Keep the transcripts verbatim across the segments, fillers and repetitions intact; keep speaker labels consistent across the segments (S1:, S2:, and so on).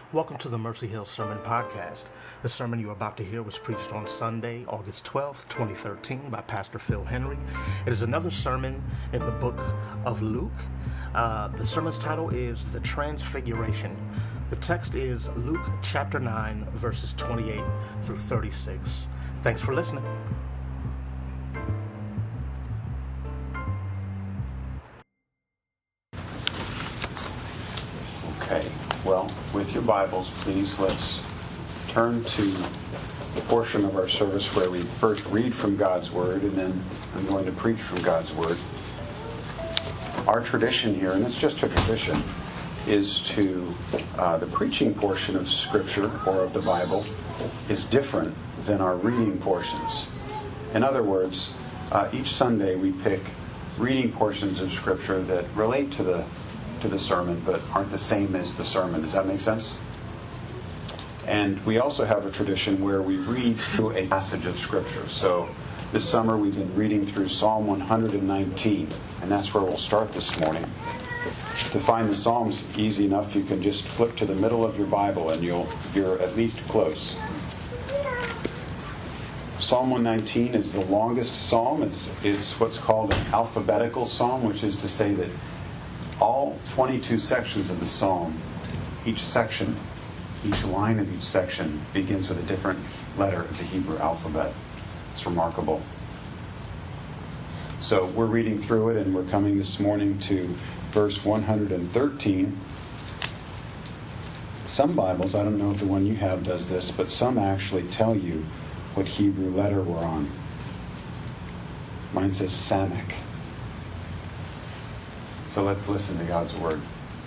S1: Welcome to the Mercy Hill Sermon Podcast. The sermon you're about to hear was preached on Sunday, August twelfth, twenty thirteen by Pastor Phil Henry. It is another sermon in the book of Luke. Uh, the sermon's title is The Transfiguration. The text is Luke chapter nine, verses twenty-eight through thirty-six. Thanks for listening.
S2: Okay, well, with your Bibles, please, let's turn to the portion of our service where we first read from God's Word, and then I'm going to preach from God's Word. Our tradition here, and it's just a tradition, is to, uh, the preaching portion of Scripture, or of the Bible, is different than our reading portions. In other words, uh, each Sunday we pick reading portions of Scripture that relate to the to the sermon, but aren't the same as the sermon. Does that make sense? And we also have a tradition where we read through a passage of Scripture. So this summer we've been reading through Psalm one hundred nineteen, and that's where we'll start this morning. To find the Psalms easy enough, you can just flip to the middle of your Bible and you'll you're at least close. Psalm one nineteen is the longest psalm. It's it's what's called an alphabetical psalm, which is to say that all twenty-two sections of the psalm, each section, each line of each section begins with a different letter of the Hebrew alphabet. It's remarkable. So we're reading through it, and we're coming this morning to verse one hundred thirteen. Some Bibles, I don't know if the one you have does this, but some actually tell you what Hebrew letter we're on. Mine says Samek. So let's listen to God's Word.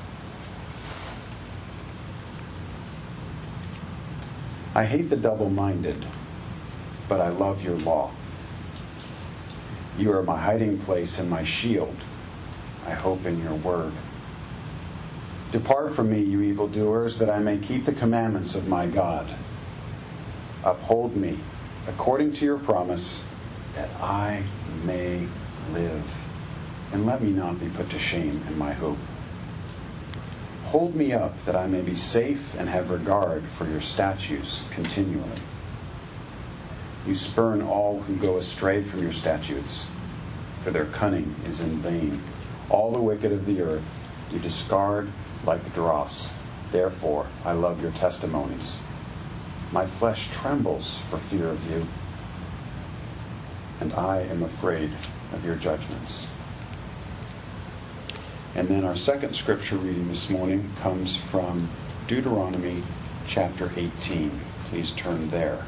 S2: I hate the double-minded, but I love your law. You are my hiding place and my shield. I hope in your word. Depart from me, you evildoers, that I may keep the commandments of my God. Uphold me according to your promise, that I may live. And let me not be put to shame in my hope. Hold me up that I may be safe and have regard for your statutes continually. You spurn all who go astray from your statutes, for their cunning is in vain. All the wicked of the earth you discard like dross. Therefore I love your testimonies. My flesh trembles for fear of you, and I am afraid of your judgments. And then our second scripture reading this morning comes from Deuteronomy chapter eighteen. Please turn there.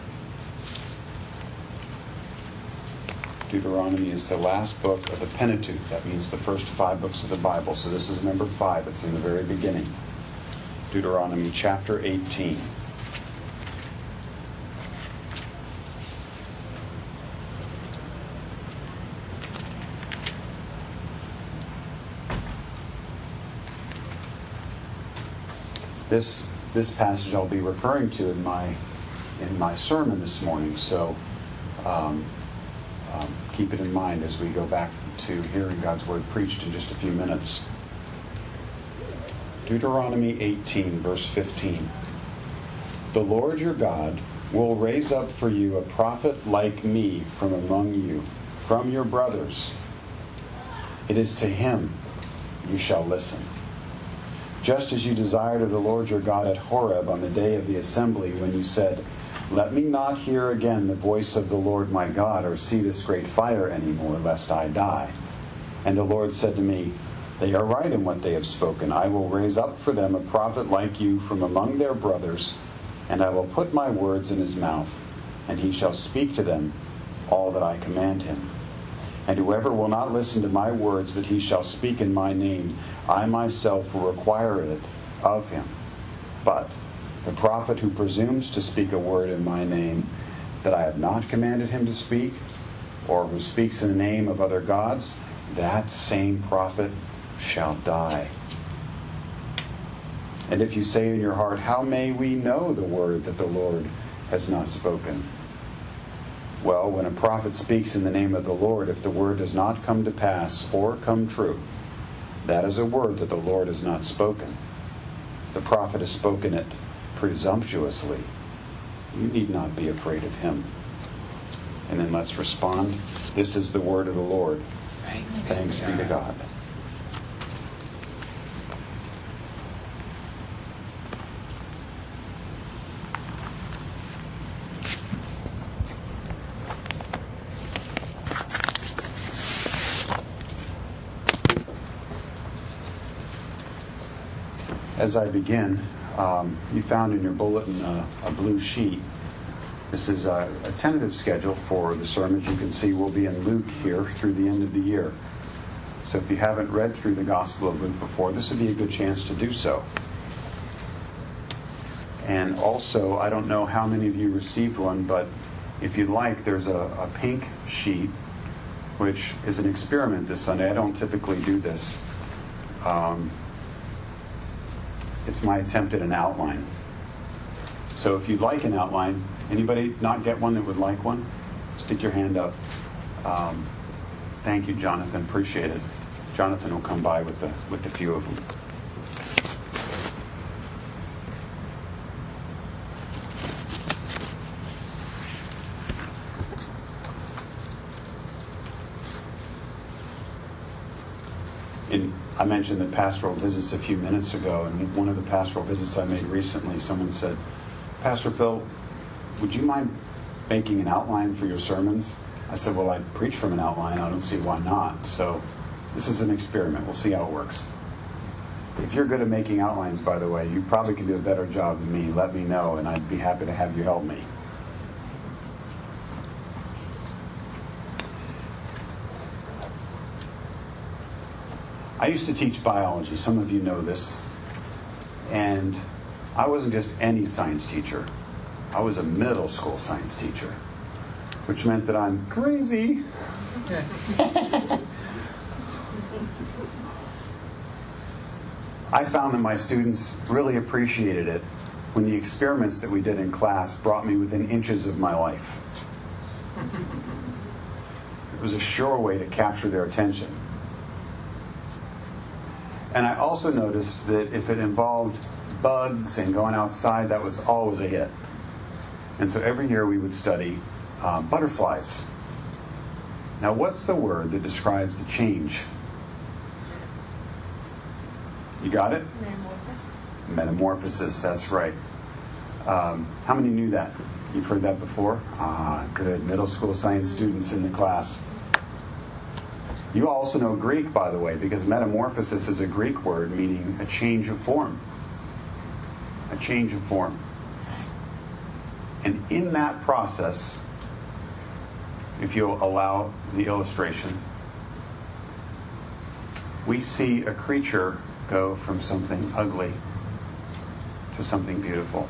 S2: Deuteronomy is the last book of the Pentateuch. That means the first five books of the Bible. So this is number five. It's in the very beginning. Deuteronomy chapter eighteen. This this passage I'll be referring to in my in my sermon this morning, so um, um, keep it in mind as we go back to hearing God's Word preached in just a few minutes. Deuteronomy eighteen, verse fifteen. The Lord your God will raise up for you a prophet like me from among you, from your brothers. It is to him you shall listen. Just as you desired of the Lord your God at Horeb on the day of the assembly, when you said, let me not hear again the voice of the Lord my God, or see this great fire any more, lest I die. And the Lord said to me, they are right in what they have spoken. I will raise up for them a prophet like you from among their brothers, and I will put my words in his mouth, and he shall speak to them all that I command him. And whoever will not listen to my words that he shall speak in my name, I myself will require it of him. But the prophet who presumes to speak a word in my name that I have not commanded him to speak, or who speaks in the name of other gods, that same prophet shall die. And if you say in your heart, how may we know the word that the Lord has not spoken? Well, when a prophet speaks in the name of the Lord, if the word does not come to pass or come true, that is a word that the Lord has not spoken. The prophet has spoken it presumptuously, you need not be afraid of him. And then let's respond. This is the word of the Lord.
S3: Thanks,
S2: Thanks be to God. As I begin, um, you found in your bulletin uh, a blue sheet. This is a, a tentative schedule for the sermons. You can see we'll be in Luke here through the end of the year. So if you haven't read through the Gospel of Luke before, this would be a good chance to do so. And also, I don't know how many of you received one, but if you'd like, there's a, a pink sheet, which is an experiment this Sunday. I don't typically do this. Um, It's my attempt at an outline. So if you'd like an outline, anybody not get one that would like one? Stick your hand up. Um, thank you, Jonathan. Appreciate it. Jonathan will come by with the with the few of them. In I mentioned the pastoral visits a few minutes ago, and one of the pastoral visits I made recently, someone said, Pastor Phil, would you mind making an outline for your sermons? I said, well, I preach from an outline. I don't see why not. So this is an experiment. We'll see how it works. If you're good at making outlines, by the way, you probably can do a better job than me. Let me know, and I'd be happy to have you help me. I used to teach biology. Some of you know this. And I wasn't just any science teacher. I was a middle school science teacher, which meant that I'm crazy. I found that my students really appreciated it when the experiments that we did in class brought me within inches of my life. It was a sure way to capture their attention. And I also noticed that if it involved bugs and going outside, that was always a hit. And so every year we would study uh, butterflies. Now, what's the word that describes the change? You got it?
S3: Metamorphosis.
S2: Metamorphosis, that's right. Um, how many knew that? You've heard that before? Ah, good. Middle school science students in the class. You also know Greek, by the way, because metamorphosis is a Greek word meaning a change of form. A change of form. And in that process, if you'll allow the illustration, we see a creature go from something ugly to something beautiful.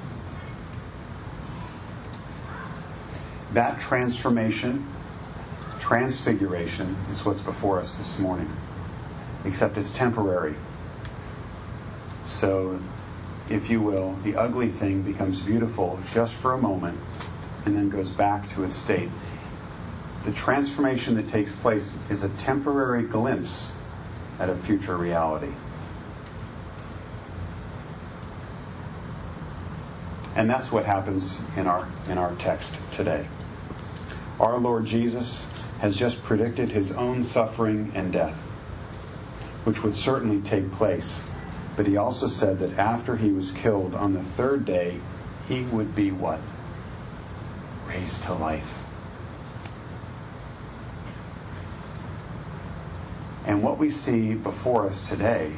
S2: That transformation, transfiguration, is what's before us this morning. Except it's temporary. So, if you will, the ugly thing becomes beautiful just for a moment and then goes back to its state. The transformation that takes place is a temporary glimpse at a future reality. And that's what happens in our in our text today. Our Lord Jesus has just predicted his own suffering and death, which would certainly take place. But he also said that after he was killed on the third day, he would be what? Raised to life. And what we see before us today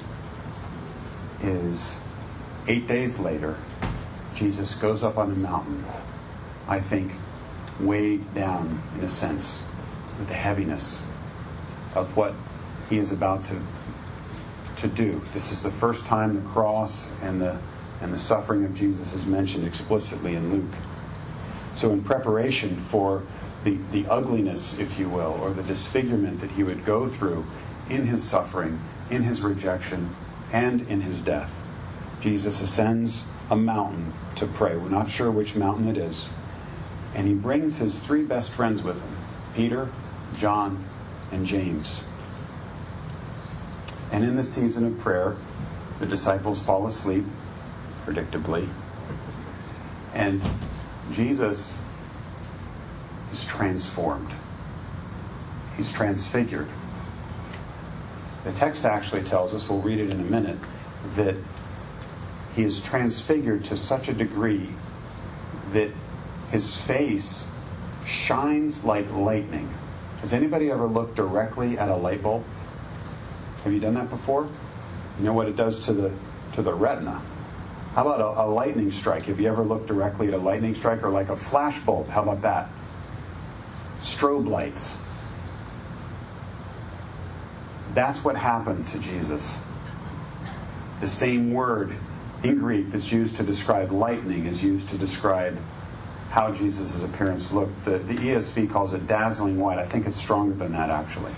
S2: is eight days later, Jesus goes up on a mountain, I think, weighed down, in a sense, with the heaviness of what he is about to to do. This is the first time the cross and the and the suffering of Jesus is mentioned explicitly in Luke. So in preparation for the, the ugliness, if you will, or the disfigurement that he would go through in his suffering, in his rejection, and in his death, Jesus ascends a mountain to pray. We're not sure which mountain it is. And he brings his three best friends with him, Peter, John, and James. And in the season of prayer, the disciples fall asleep, predictably. And Jesus is transformed. He's transfigured. The text actually tells us, we'll read it in a minute, that he is transfigured to such a degree that his face shines like lightning. Has anybody ever looked directly at a light bulb? Have you done that before? You know what it does to the to the retina. How about a, a lightning strike? Have you ever looked directly at a lightning strike, or like a flash bulb? How about that? Strobe lights. That's what happened to Jesus. The same word in Greek that's used to describe lightning is used to describe how Jesus' appearance looked. The, the E S V calls it dazzling white. I think it's stronger than that, actually.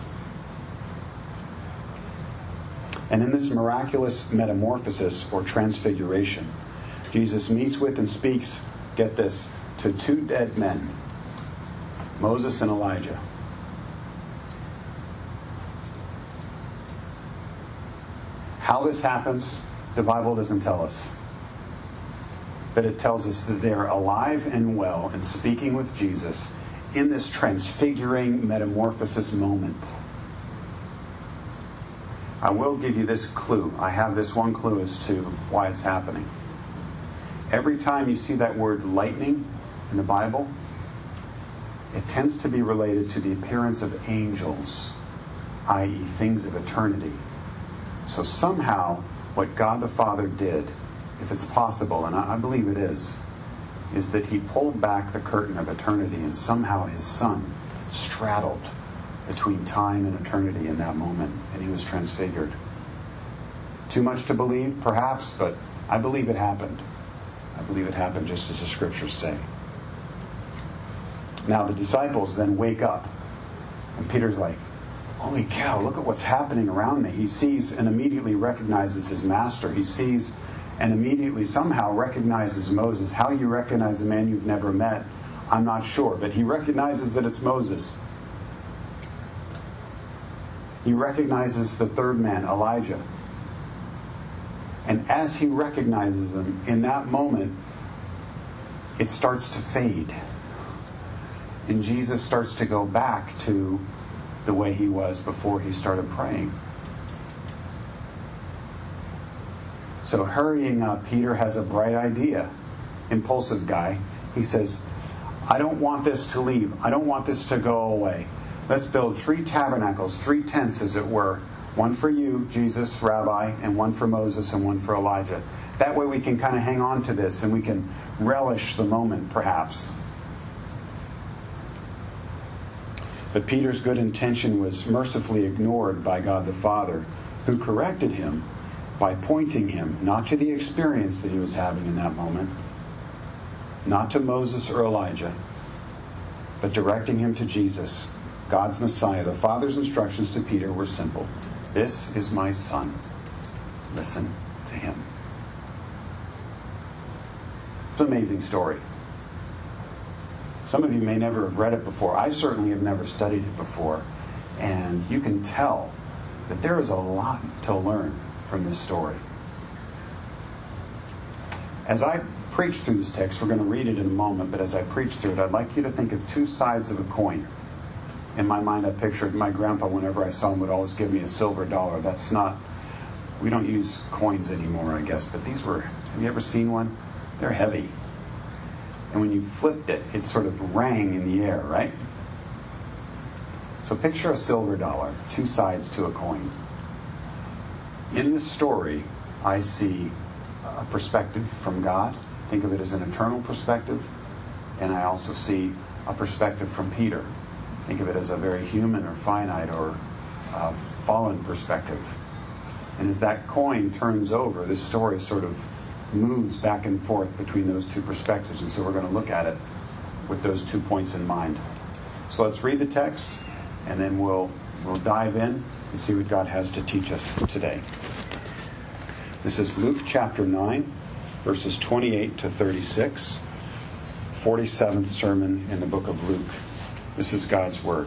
S2: And in this miraculous metamorphosis or transfiguration, Jesus meets with and speaks, get this, to two dead men, Moses and Elijah. How this happens, the Bible doesn't tell us. But it tells us that they're alive and well and speaking with Jesus in this transfiguring metamorphosis moment. I will give you this clue. I have this one clue as to why it's happening. Every time you see that word lightning in the Bible, it tends to be related to the appearance of angels, that is things of eternity. So somehow what God the Father did, if it's possible, and I believe it is, is that he pulled back the curtain of eternity, and somehow his Son straddled between time and eternity in that moment, and he was transfigured. Too much to believe, perhaps, but I believe it happened. I believe it happened just as the scriptures say. Now the disciples then wake up, and Peter's like, holy cow, look at what's happening around me. He sees and immediately recognizes his master. He sees and immediately somehow recognizes Moses. How you recognize a man you've never met, I'm not sure. But he recognizes that it's Moses. He recognizes the third man, Elijah. And as he recognizes them, in that moment, it starts to fade. And Jesus starts to go back to the way he was before he started praying. So hurrying up, Peter has a bright idea. Impulsive guy. He says, I don't want this to leave. I don't want this to go away. Let's build three tabernacles, three tents as it were. One for you, Jesus, Rabbi, and one for Moses, and one for Elijah. That way we can kind of hang on to this and we can relish the moment, perhaps. But Peter's good intention was mercifully ignored by God the Father, who corrected him by pointing him not to the experience that he was having in that moment, not to Moses or Elijah, but directing him to Jesus, God's Messiah. The Father's instructions to Peter were simple. This is my Son. Listen to him. It's an amazing story. Some of you may never have read it before. I certainly have never studied it before. And you can tell that there is a lot to learn from this story. As I preach through this text, we're going to read it in a moment, but as I preach through it, I'd like you to think of two sides of a coin. In my mind, I pictured my grandpa, whenever I saw him, would always give me a silver dollar. That's not, we don't use coins anymore, I guess, but these were, have you ever seen one? They're heavy. And when you flipped it, it sort of rang in the air, right? So picture a silver dollar, two sides to a coin. In this story, I see a perspective from God. Think of it as an eternal perspective. And I also see a perspective from Peter. Think of it as a very human or finite or uh, fallen perspective. And as that coin turns over, this story sort of moves back and forth between those two perspectives. And so we're going to look at it with those two points in mind. So let's read the text, and then we'll we'll dive in and see what God has to teach us today. This is Luke chapter nine, verses twenty-eight to thirty-six, forty-seventh sermon in the book of Luke. This is God's Word.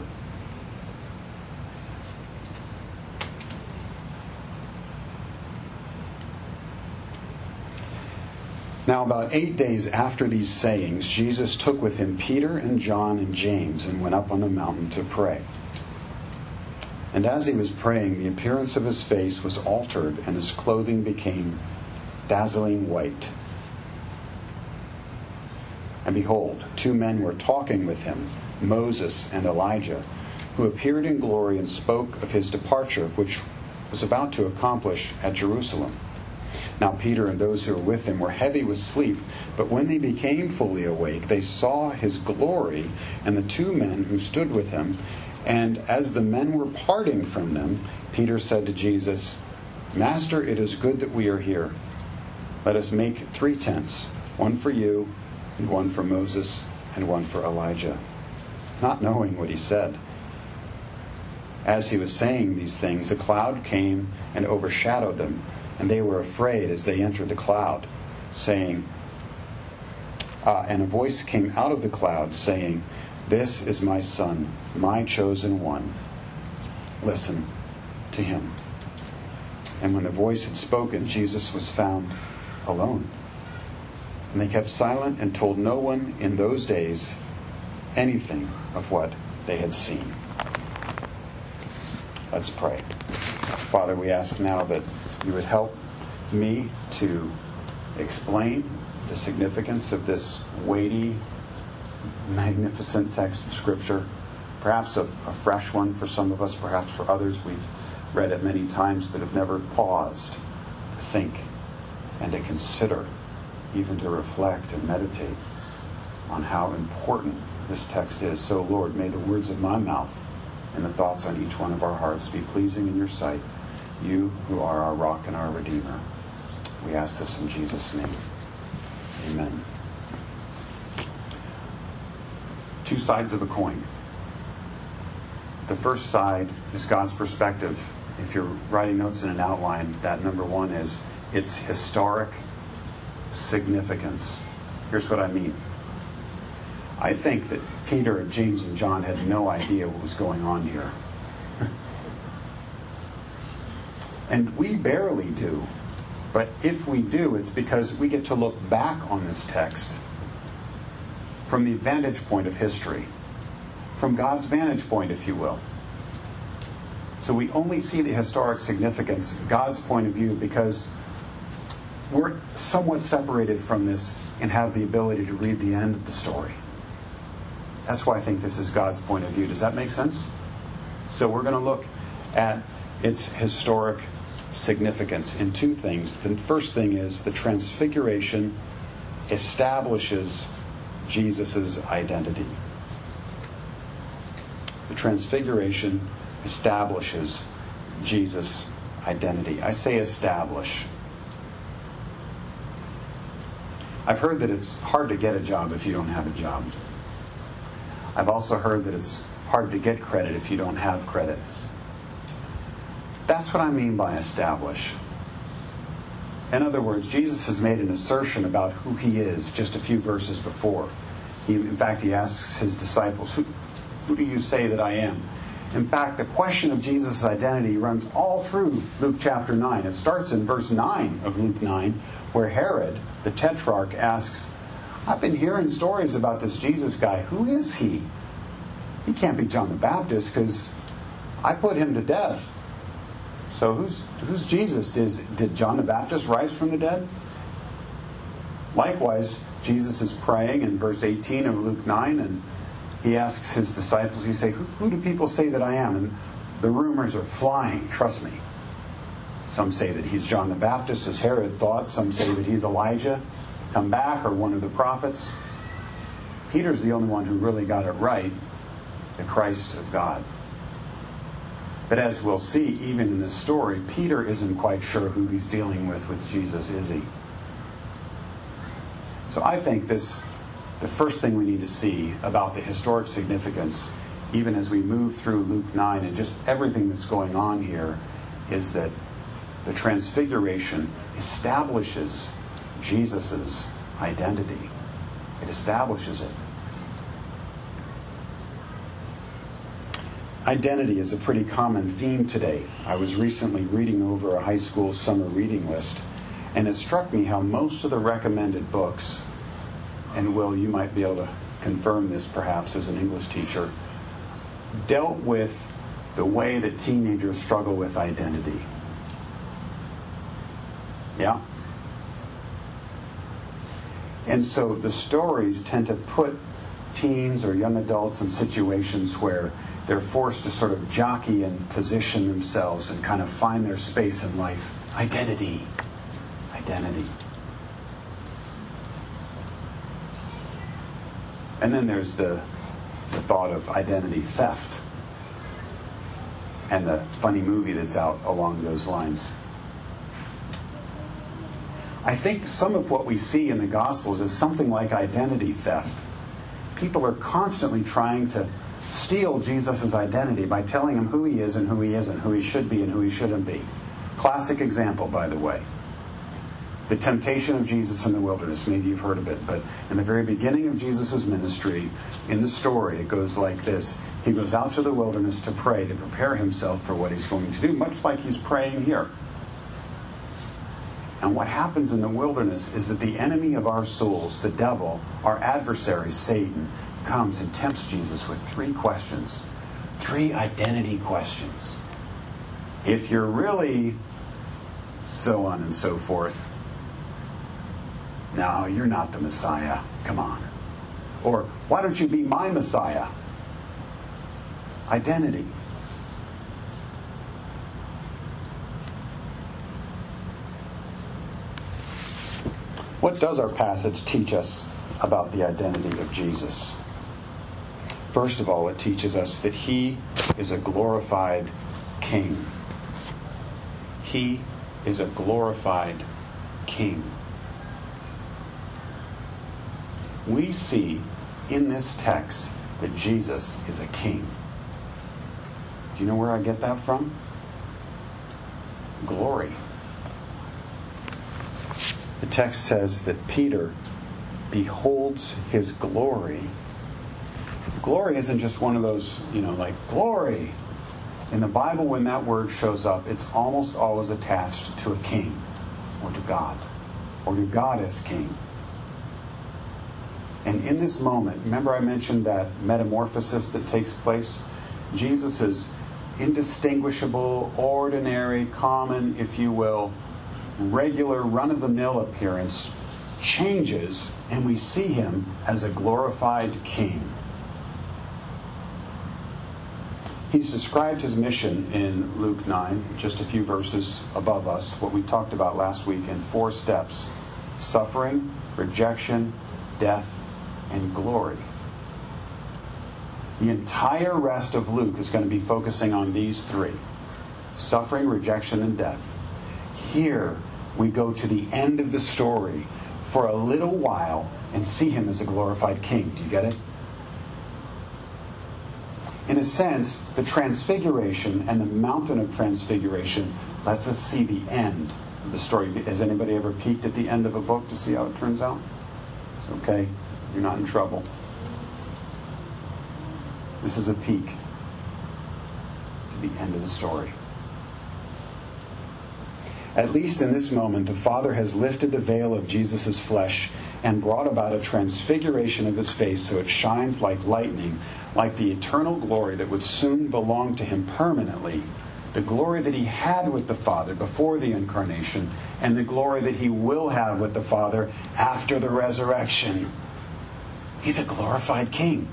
S2: Now about eight days after these sayings, Jesus took with him Peter and John and James and went up on the mountain to pray. And as he was praying, the appearance of his face was altered, and his clothing became dazzling white. And behold, two men were talking with him, Moses and Elijah, who appeared in glory and spoke of his departure, which was about to accomplish at Jerusalem. Now Peter and those who were with him were heavy with sleep, but when they became fully awake, they saw his glory and the two men who stood with him. And as the men were parting from them, Peter said to Jesus, Master, it is good that we are here. Let us make three tents, one for you, and one for Moses, and one for Elijah. Not knowing what he said. As he was saying these things, a cloud came and overshadowed them, and they were afraid as they entered the cloud, saying, uh, and a voice came out of the cloud, saying, This is my Son, my chosen one. Listen to him. And when the voice had spoken, Jesus was found alone. And they kept silent and told no one in those days anything of what they had seen. Let's pray. Father, we ask now that you would help me to explain the significance of this weighty, magnificent text of Scripture. Perhaps a, a fresh one for some of us, perhaps for others we've read it many times but have never paused to think and to consider, even to reflect and meditate on how important this text is. So, Lord, may the words of my mouth and the thoughts on each one of our hearts be pleasing in your sight, you who are our rock and our Redeemer. We ask this in Jesus' name. Amen. Two sides of a coin. The first side is God's perspective. If you're writing notes in an outline, that number one is its historic significance. Here's what I mean. I think that Peter and James and John had no idea what was going on here. And we barely do. But if we do, it's because we get to look back on this text from the vantage point of history. From God's vantage point, if you will. So we only see the historic significance, God's point of view, because we're somewhat separated from this and have the ability to read the end of the story. That's why I think this is God's point of view. Does that make sense? So we're going to look at its historic significance in two things. The first thing is the Transfiguration establishes Jesus' identity. The Transfiguration establishes Jesus' identity. I say establish. I've heard that it's hard to get a job if you don't have a job. I've also heard that it's hard to get credit if you don't have credit. That's what I mean by establish. In other words, Jesus has made an assertion about who he is just a few verses before. He, in fact, he asks his disciples, who, who do you say that I am? In fact, the question of Jesus' identity runs all through Luke chapter nine. It starts in verse nine of Luke nine, where Herod, the tetrarch, asks, I've been hearing stories about this Jesus guy. Who is he? He can't be John the Baptist because I put him to death. So who's who's Jesus? Is, did John the Baptist rise from the dead? Likewise, Jesus is praying in verse eighteen of Luke nine, and he asks his disciples, he say, who, who do people say that I am? And the rumors are flying, trust me. Some say that he's John the Baptist, as Herod thought. Some say that he's Elijah, come back, or one of the prophets. Peter's the only one who really got it right, the Christ of God. But as we'll see, even in this story, Peter isn't quite sure who he's dealing with with Jesus, is he? So I think this, the first thing we need to see about the historic significance, even as we move through Luke nine and just everything that's going on here, is that the Transfiguration establishes Jesus' identity. It establishes it. Identity is a pretty common theme today. I was recently reading over a high school summer reading list, And it struck me how most of the recommended books, and Will, you might be able to confirm this perhaps as an English teacher, dealt with the way that teenagers struggle with identity. Yeah? And so the stories tend to put teens or young adults in situations where they're forced to sort of jockey and position themselves and kind of find their space in life. Identity. Identity. And then there's the, the thought of identity theft and the funny movie that's out along those lines. I think some of what we see in the Gospels is something like identity theft. People are constantly trying to steal Jesus' identity by telling him who he is and who he isn't, who he should be and who he shouldn't be. Classic example, by the way. The temptation of Jesus in the wilderness. Maybe you've heard of it, but in the very beginning of Jesus' ministry, in the story, it goes like this. He goes out to the wilderness to pray, to prepare himself for what he's going to do, much like he's praying here. And what happens in the wilderness is that the enemy of our souls, the devil, our adversary, Satan, comes and tempts Jesus with three questions. Three identity questions. If you're really so on and so forth, no, you're not the Messiah. Come on. Or, why don't you be my Messiah? Identity. What does our passage teach us about the identity of Jesus? First of all, it teaches us that he is a glorified king. He is a glorified king. We see in this text that Jesus is a king. Do you know where I get that from? Glory. The text says that Peter beholds his glory. Glory isn't just one of those, you know, like glory. In the Bible, when that word shows up, it's almost always attached to a king or to God or to God as king. And in this moment, remember I mentioned that metamorphosis that takes place? Jesus' indistinguishable, ordinary, common, if you will, regular, run-of-the-mill appearance changes, and we see him as a glorified king. He's described his mission in Luke nine, just a few verses above us, what we talked about last week, in four steps: suffering, rejection, death, and glory. The entire rest of Luke is going to be focusing on these three: suffering, rejection, and death. Here we go to the end of the story for a little while and see him as a glorified king. Do you get it? In a sense, the transfiguration and the mountain of transfiguration lets us see the end of the story. Has anybody ever peeked at the end of a book to see how it turns out? It's okay. You're not in trouble. This is a peek to the end of the story. At least in this moment, the Father has lifted the veil of Jesus' flesh and brought about a transfiguration of his face so it shines like lightning, like the eternal glory that would soon belong to him permanently, the glory that he had with the Father before the incarnation, and the glory that he will have with the Father after the resurrection. He's a glorified king.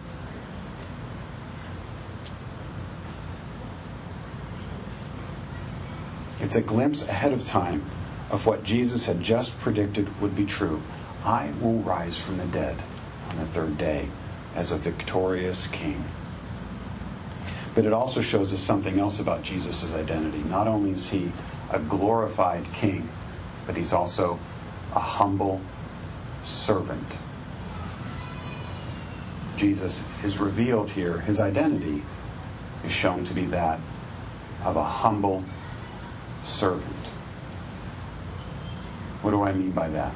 S2: It's a glimpse ahead of time of what Jesus had just predicted would be true. I will rise from the dead on the third day as a victorious king. But it also shows us something else about Jesus' identity. Not only is he a glorified king, but he's also a humble servant. Jesus is revealed here. His identity is shown to be that of a humble servant. What do I mean by that?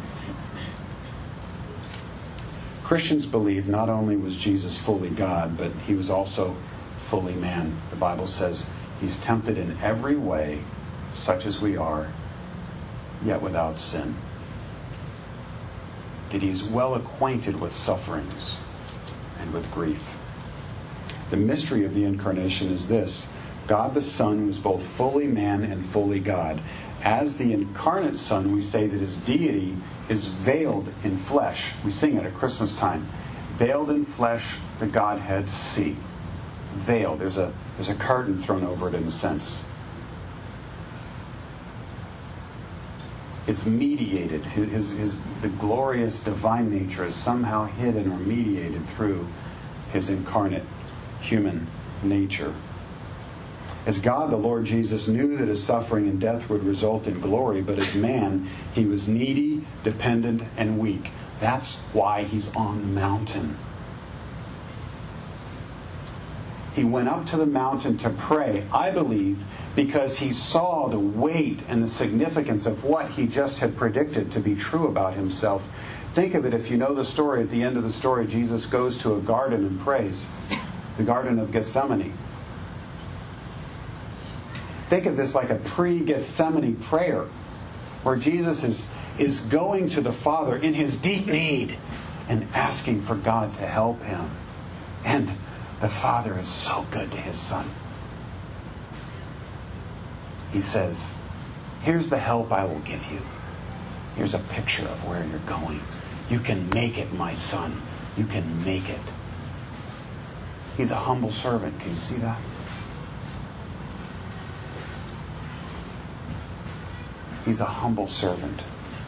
S2: Christians believe not only was Jesus fully God, but he was also fully man. The Bible says he's tempted in every way, such as we are, yet without sin. That he's well acquainted with sufferings and with grief. The mystery of the incarnation is this: God the Son was both fully man and fully God. As the incarnate Son, we say that his deity is veiled in flesh. We sing it at Christmas time. Veiled in flesh, the Godhead see. Veiled. There's a, there's a curtain thrown over it in a sense. It's mediated. His, his, the glorious divine nature is somehow hidden or mediated through his incarnate human nature. As God, the Lord Jesus knew that his suffering and death would result in glory, but as man, he was needy, dependent, and weak. That's why he's on the mountain. He went up to the mountain to pray, I believe, because he saw the weight and the significance of what he just had predicted to be true about himself. Think of it, if you know the story, at the end of the story, Jesus goes to a garden and prays, the Garden of Gethsemane. Think of this like a pre-Gethsemane prayer, where Jesus is, is going to the Father in his deep need and asking for God to help him. And the Father is so good to his Son. He says, here's the help I will give you. Here's a picture of where you're going. You can make it, my Son. You can make it. He's a humble servant. Can you see that? He's a humble servant.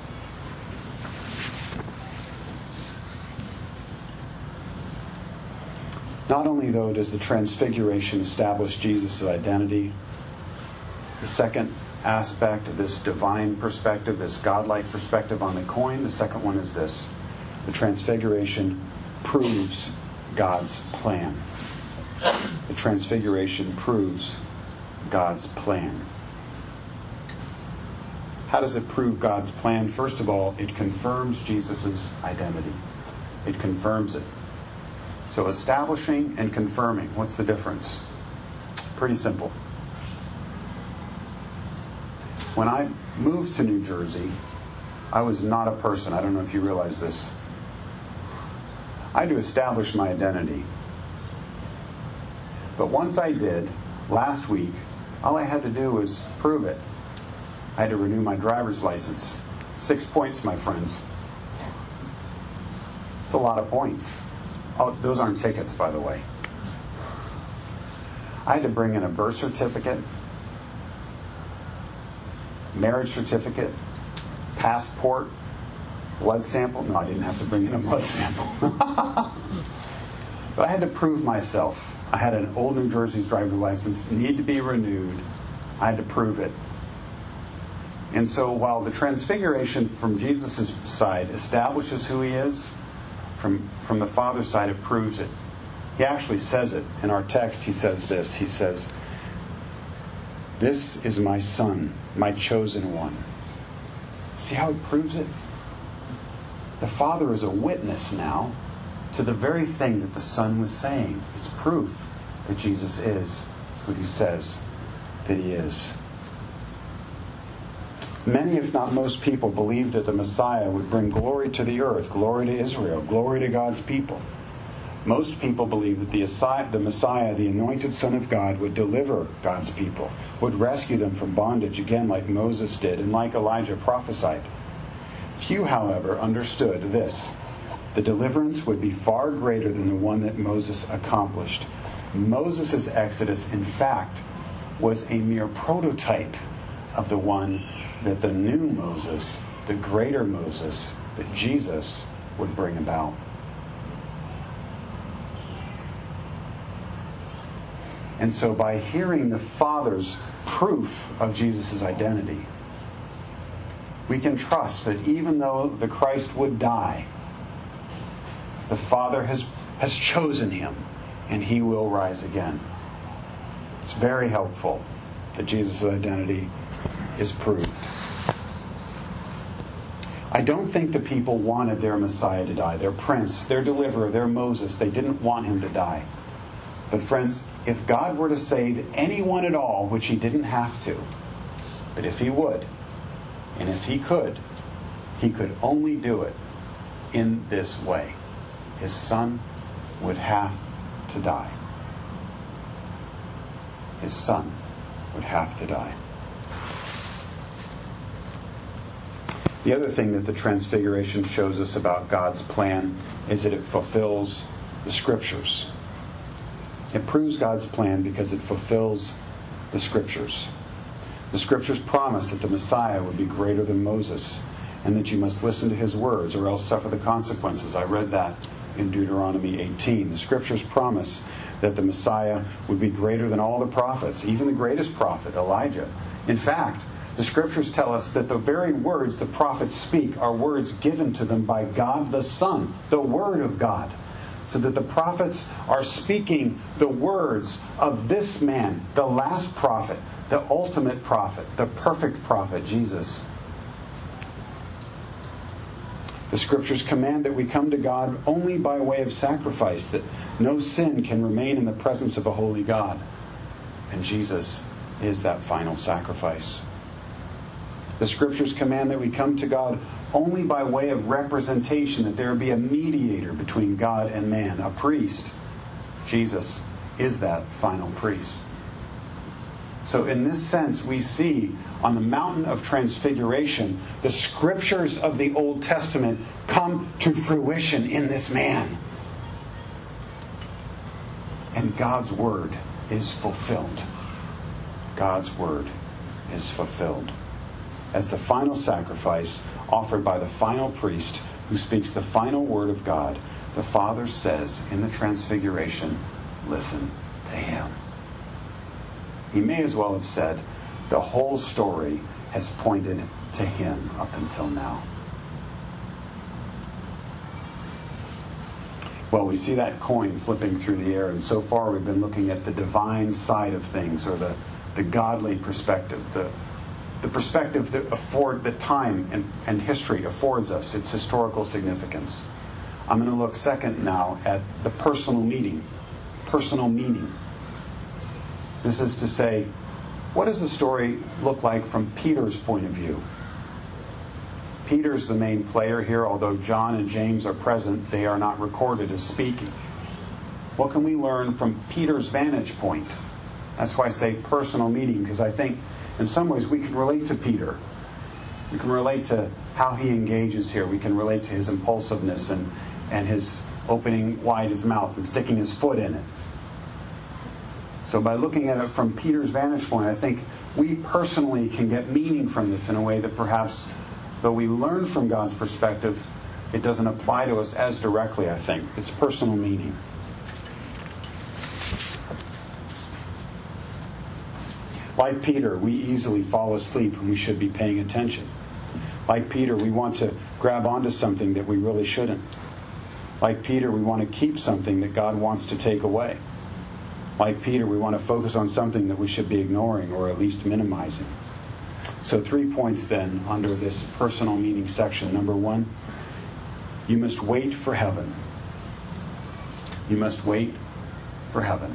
S2: Not only, though, does the Transfiguration establish Jesus' identity, the second aspect of this divine perspective, this godlike perspective on the coin, the second one is this: the Transfiguration proves God's plan. The Transfiguration proves God's plan. How does it prove God's plan? First of all, it confirms Jesus' identity. It confirms it. So establishing and confirming, what's the difference? Pretty simple. When I moved to New Jersey, I was not a person. I don't know if you realize this. I had to establish my identity. But once I did, last week, all I had to do was prove it. I had to renew my driver's license. Six points, my friends. It's a lot of points. Oh, those aren't tickets, by the way. I had to bring in a birth certificate, marriage certificate, passport, blood sample. No, I didn't have to bring in a blood sample. But I had to prove myself. I had an old New Jersey's driver's license, needed to be renewed. I had to prove it. And so while the Transfiguration from Jesus' side establishes who he is, from, from the Father's side it proves it. He actually says it. In our text he says this. He says, "This is my Son, my chosen one." See how he proves it? The Father is a witness now to the very thing that the Son was saying. It's proof that Jesus is who he says that he is. Many, if not most people, believed that the Messiah would bring glory to the earth, glory to Israel, glory to God's people. Most people believed that the Messiah, the anointed Son of God, would deliver God's people, would rescue them from bondage again like Moses did and like Elijah prophesied. Few, however, understood this: the deliverance would be far greater than the one that Moses accomplished. Moses' exodus, in fact, was a mere prototype of the one that the new Moses, the greater Moses, that Jesus would bring about. And so by hearing the Father's proof of Jesus' identity, we can trust that even though the Christ would die, the Father has, has chosen him, and he will rise again. It's very helpful that Jesus' identity is proved. I don't think the people wanted their Messiah to die, their prince, their deliverer, their Moses. They didn't want him to die. But friends, if God were to save anyone at all, which he didn't have to, but if he would, And if he could, he could only do it in this way. His son would have to die. His son would have to die. The other thing that the Transfiguration shows us about God's plan is that it fulfills the Scriptures. It proves God's plan because it fulfills the Scriptures. The Scriptures promise that the Messiah would be greater than Moses and that you must listen to his words or else suffer the consequences. I read that in Deuteronomy eighteen. The Scriptures promise that the Messiah would be greater than all the prophets, even the greatest prophet, Elijah. In fact, the Scriptures tell us that the very words the prophets speak are words given to them by God the Son, the Word of God. So that the prophets are speaking the words of this man, the last prophet, the ultimate prophet, the perfect prophet, Jesus. The Scriptures command that we come to God only by way of sacrifice, that no sin can remain in the presence of a holy God. And Jesus is that final sacrifice. The Scriptures command that we come to God only by way of representation, that there be a mediator between God and man, a priest. Jesus is that final priest. So in this sense, we see on the mountain of transfiguration, the Scriptures of the Old Testament come to fruition in this man. And God's Word is fulfilled. God's Word is fulfilled. As the final sacrifice offered by the final priest who speaks the final word of God, the Father says in the Transfiguration, listen to him. He may as well have said, the whole story has pointed to him up until now. Well, we see that coin flipping through the air, and so far we've been looking at the divine side of things, or the, the godly perspective, the The perspective that afford the time and, and history affords us, its historical significance. I'm going to look second now at the personal meaning. Personal meaning. This is to say, what does the story look like from Peter's point of view? Peter's the main player here, although John and James are present, they are not recorded as speaking. What can we learn from Peter's vantage point? That's why I say personal meaning, because I think in some ways we can relate to Peter. We can relate to how he engages here. We can relate to his impulsiveness and, and his opening wide his mouth and sticking his foot in it. So by looking at it from Peter's vantage point, I think we personally can get meaning from this in a way that perhaps, though we learn from God's perspective, it doesn't apply to us as directly, I think. It's personal meaning. Like Peter, we easily fall asleep when we should be paying attention. Like Peter, we want to grab onto something that we really shouldn't. Like Peter, we want to keep something that God wants to take away. Like Peter, we want to focus on something that we should be ignoring or at least minimizing. So three points then under this personal meaning section. Number one, you must wait for heaven. You must wait for heaven.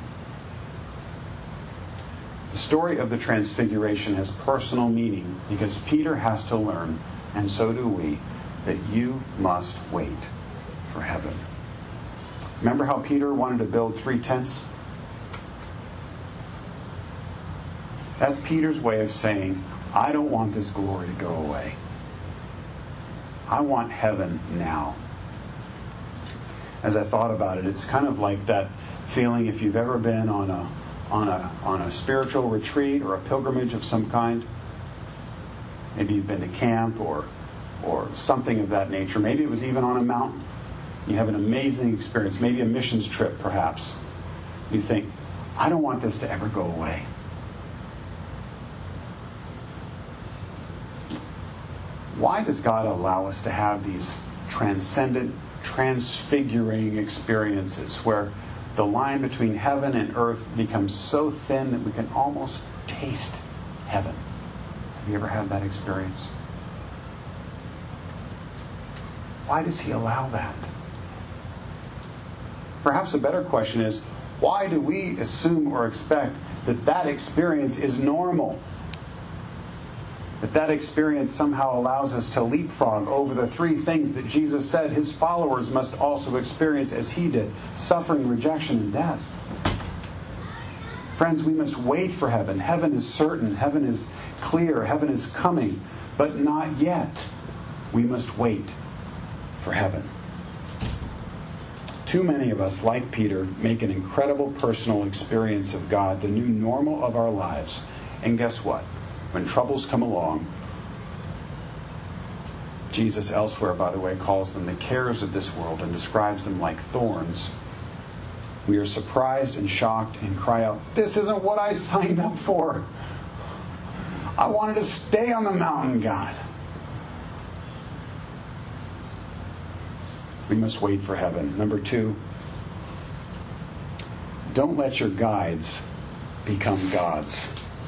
S2: The story of the Transfiguration has personal meaning because Peter has to learn, and so do we, that you must wait for heaven. Remember how Peter wanted to build three tents? That's Peter's way of saying, I don't want this glory to go away. I want heaven now. As I thought about it, it's kind of like that feeling if you've ever been on a on a on a spiritual retreat or a pilgrimage of some kind. Maybe you've been to camp or or something of that nature. Maybe it was even on a mountain. You have an amazing experience, maybe a missions trip perhaps. You think, I don't want this to ever go away. Why does God allow us to have these transcendent, transfiguring experiences where the line between heaven and earth becomes so thin that we can almost taste heaven? Have you ever had that experience? Why does he allow that? Perhaps a better question is, why do we assume or expect that that experience is normal? That that experience somehow allows us to leapfrog over the three things that Jesus said his followers must also experience as he did: suffering, rejection, and death. Friends, we must wait for heaven. Heaven is certain. Heaven is clear. Heaven is coming, but not yet. We must wait for heaven. Too many of us, like Peter, make an incredible personal experience of God, the new normal of our lives. And guess what? When troubles come along, Jesus elsewhere, by the way, calls them the cares of this world and describes them like thorns. We are surprised and shocked and cry out, "This isn't what I signed up for. I wanted to stay on the mountain, God." We must wait for heaven. Number two, don't let your guides become gods.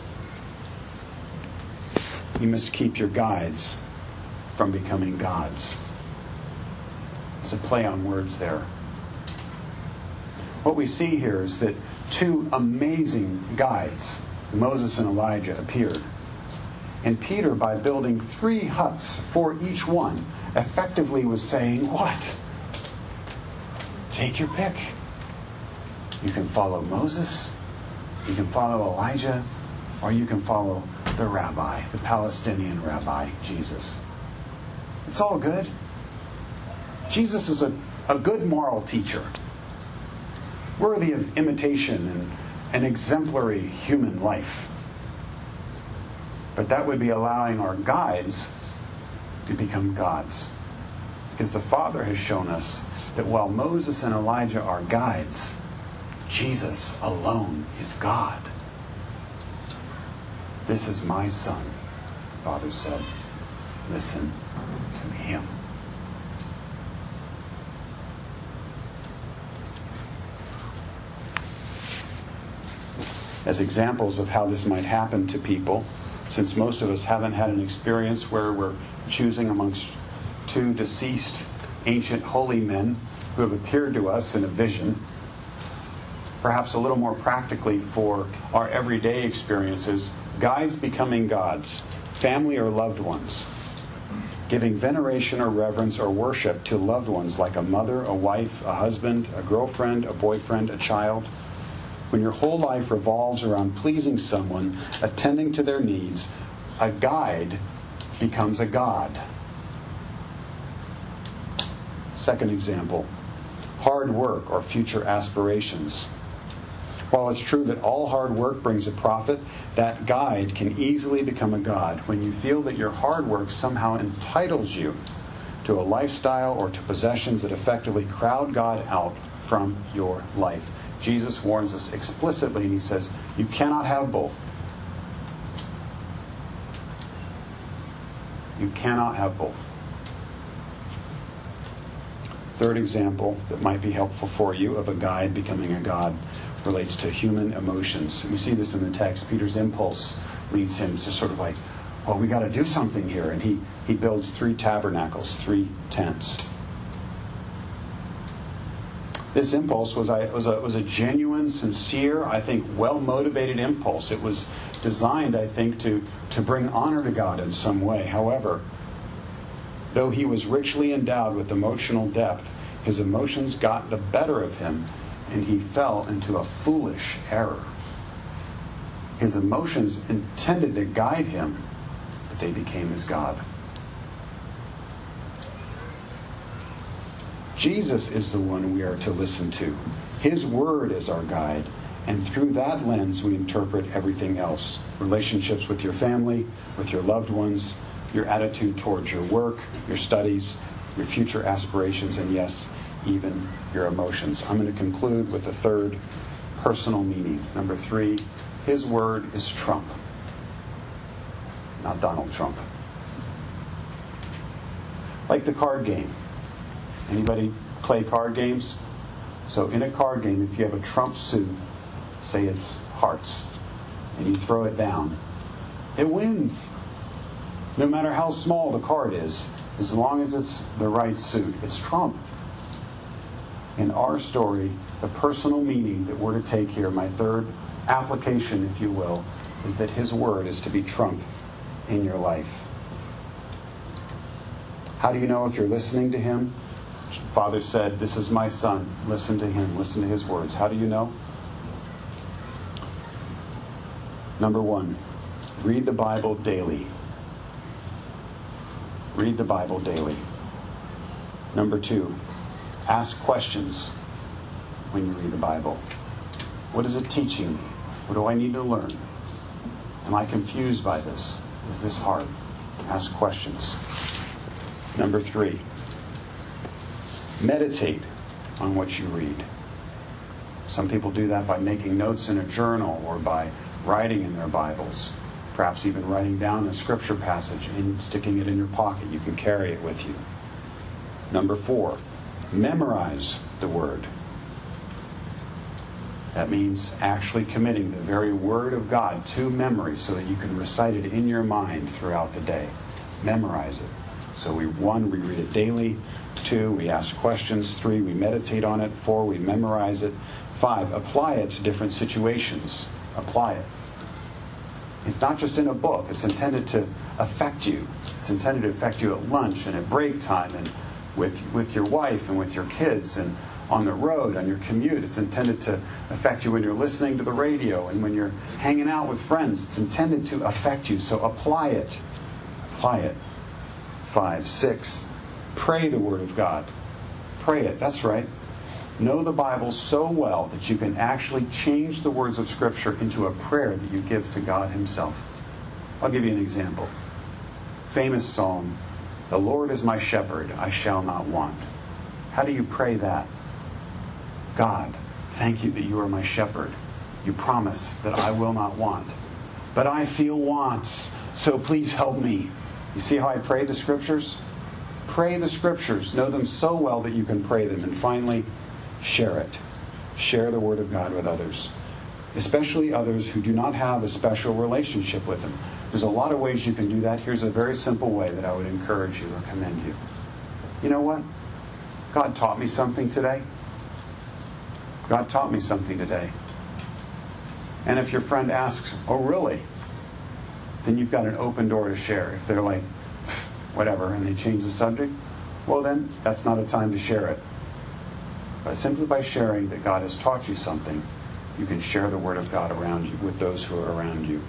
S2: You must keep your guides from becoming gods. There's a play on words there. What we see here is that two amazing guides, Moses and Elijah, appeared. And Peter, by building three huts for each one, effectively was saying, what? Take your pick. You can follow Moses, you can follow Elijah, or you can follow the rabbi, the Palestinian rabbi, Jesus. It's all good. Jesus is a, a good moral teacher, worthy of imitation and an exemplary human life. But that would be allowing our guides to become gods. Because the Father has shown us that while Moses and Elijah are guides, Jesus alone is God. "This is my Son," the Father said. "Listen to him." As examples of how this might happen to people, since most of us haven't had an experience where we're choosing amongst two deceased ancient holy men who have appeared to us in a vision, perhaps a little more practically for our everyday experiences, guides becoming gods, family or loved ones, giving veneration or reverence or worship to loved ones like a mother, a wife, a husband, a girlfriend, a boyfriend, a child. When your whole life revolves around pleasing someone, attending to their needs, a guide becomes a god. Second example, hard work or future aspirations. While it's true that all hard work brings a profit, that guide can easily become a god when you feel that your hard work somehow entitles you to a lifestyle or to possessions that effectively crowd God out from your life. Jesus warns us explicitly, and he says, you cannot have both. You cannot have both. Third example that might be helpful for you of a guide becoming a god relates to human emotions. We see this in the text. Peter's impulse leads him to sort of like, well, we got to do something here. And he, he builds three tabernacles, three tents. This impulse was a, was, a, was a genuine, sincere, I think, well-motivated impulse. It was designed, I think, to, to bring honor to God in some way. However, though he was richly endowed with emotional depth, his emotions got the better of him, and he fell into a foolish error. His emotions intended to guide him, but they became his God. Jesus is the one we are to listen to. His word is our guide, and through that lens we interpret everything else. Relationships with your family, with your loved ones, your attitude towards your work, your studies, your future aspirations, and yes, even your emotions. I'm going to conclude with the third personal meaning. Number three, his word is Trump, not Donald Trump. Like the card game. Anybody play card games? So in a card game, if you have a Trump suit, say it's hearts, and you throw it down, it wins. No matter how small the card is, as long as it's the right suit, it's Trump. In our story, the personal meaning that we're to take here, my third application, if you will, is that his word is to be Trump in your life. How do you know if you're listening to him? Father said, "This is my son. Listen to him. Listen to his words." How do you know? Number one, read the Bible daily. Read the Bible daily. Number two, ask questions when you read the Bible. What is it teaching me? What do I need to learn? Am I confused by this? Is this hard? Ask questions. Number three, meditate on what you read. Some people do that by making notes in a journal or by writing in their Bibles. Perhaps even writing down a scripture passage and sticking it in your pocket. You can carry it with you. Number four, memorize the Word. That means actually committing the very Word of God to memory so that you can recite it in your mind throughout the day. Memorize it. So we one, we read it daily. Two, we ask questions. Three, we meditate on it. Four, we memorize it. Five, apply it to different situations. Apply it. It's not just in a book. It's intended to affect you. It's intended to affect you at lunch and at break time and with with your wife and with your kids and on the road, on your commute. It's intended to affect you when you're listening to the radio and when you're hanging out with friends. It's intended to affect you. So apply it. Apply it. Five, six, pray the Word of God. Pray it. That's right. Know the Bible so well that you can actually change the words of Scripture into a prayer that you give to God Himself. I'll give you an example. Famous psalm, "The Lord is my shepherd, I shall not want." How do you pray that? God, thank you that you are my shepherd. You promise that I will not want. But I feel wants, so please help me. You see how I pray the Scriptures? Pray the Scriptures. Know them so well that you can pray them. And finally, share it. Share the Word of God with others, especially others who do not have a special relationship with Him. There's a lot of ways you can do that. Here's a very simple way that I would encourage you or commend you. You know what? God taught me something today. God taught me something today. And if your friend asks, "Oh, really?" then you've got an open door to share. If they're like, whatever, and they change the subject, well then, that's not a time to share it. But simply by sharing that God has taught you something, you can share the Word of God around you with those who are around you.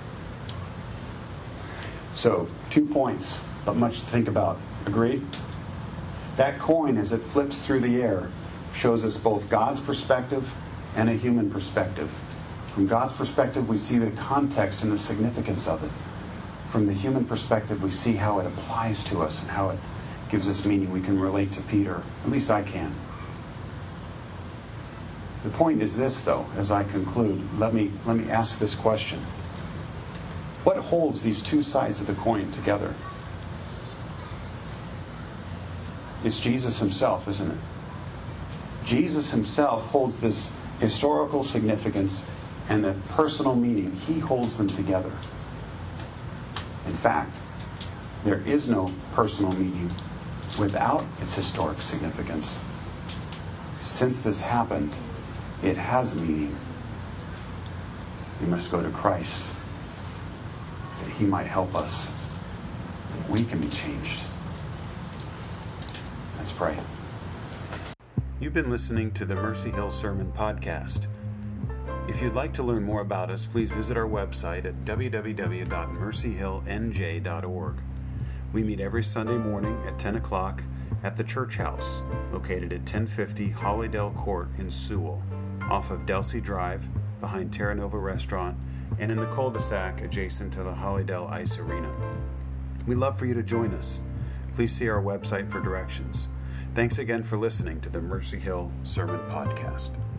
S2: So, two points, but much to think about. Agreed? That coin, as it flips through the air, shows us both God's perspective and a human perspective. From God's perspective, we see the context and the significance of it. From the human perspective, we see how it applies to us and how it gives us meaning. We can relate to Peter. At least I can. The point is this, though, as I conclude. Let me, let me ask this question. What holds these two sides of the coin together? It's Jesus Himself, isn't it? Jesus Himself holds this historical significance and the personal meaning. He holds them together. In fact, there is no personal meaning without its historic significance. Since this happened, it has meaning. We must go to Christ, that He might help us, that we can be changed. Let's pray.
S3: You've been listening to the Mercy Hill Sermon Podcast. If you'd like to learn more about us, please visit our website at w w w dot mercy hill n j dot org. We meet every Sunday morning at ten o'clock at the Church House, located at ten fifty Hollydale Court in Sewell, off of Delsey Drive, behind Terra Nova Restaurant, and in the cul-de-sac adjacent to the Hollydale Ice Arena. We'd love for you to join us. Please see our website for directions. Thanks again for listening to the Mercy Hill Sermon Podcast.